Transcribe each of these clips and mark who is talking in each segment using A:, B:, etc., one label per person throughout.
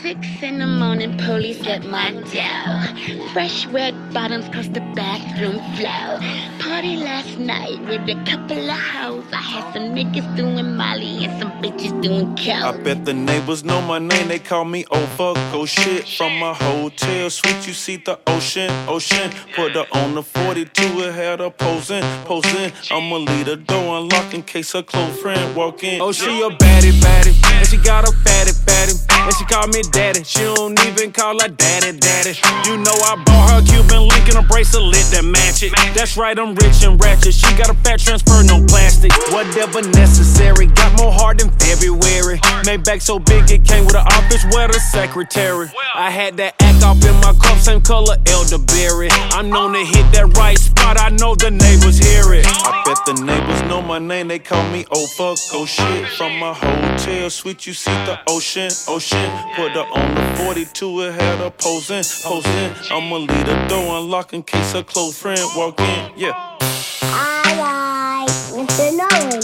A: 6 in the morning, police at my door. Fresh red bottoms cross the bathroom floor. Party last night with a couple of hoes. I had some niggas doing Molly and some bitches doing coke.
B: I bet the neighbors know my name, they call me oh fuck, oh shit. From my hotel suite, you see the ocean. Put her on the 42, it had her posing. I'ma leave the door unlocked in case her close friend walk in.
C: Oh, she a baddie, and she got a fatty, and she call me daddy. She don't even call her daddy. You know I bought her Cuban link and a bracelet that match it. That's right, I'm rich and ratchet. She got a fat transfer, no plastic. Whatever necessary, got more heart than February. Made back so big it came with an office where the secretary. I had that act off in my cup, same color elderberry. I'm known to hit that right spot, I know the neighbors hear it.
B: I bet the neighbors know my name, they call me oh fuck, oh shit. From my hotel suite, you see the ocean. Put her on the 42, it had her posing. I'ma leave the door unlocked in case her close friend walk in. Yeah.
D: Alright, Mr. Nolan.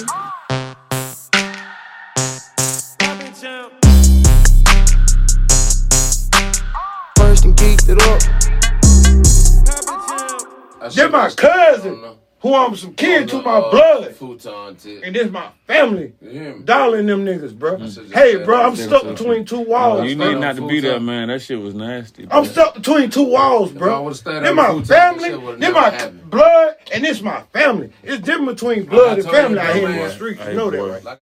C: First and geeked it up.
E: They're my cousin, who I'm some kin to my blood. And this my family. Darling them niggas, bro. Hey, bro, I'm stuck between two walls.
F: You need not to be there, man. That shit was nasty.
E: I'm stuck between two walls, bro. They're my family, they're my blood, and this my family. It's different between blood and family out here in the streets. You know that, right?